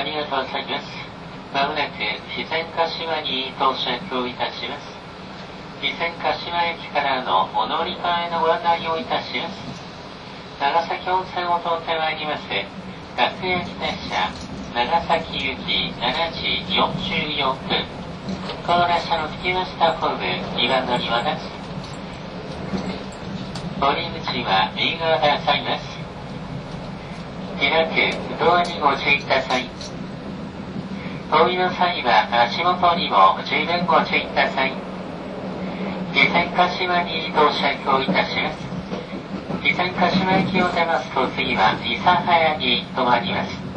りがとうございます。まもなく肥前鹿島に到着をいたします。肥前鹿島駅からのお乗り換えのご案内をいたします。長崎温泉を通ってまいります。学園電車、長崎行き7時44分。この列車の着きましたホーム、2番乗り場です。降り口は右側でございます。開くドアにご注意ください。お降りの際は足元にも十分ご注意ください。肥前鹿島に到着をいたします。肥前鹿島駅を出ますと次は諫早に停まります。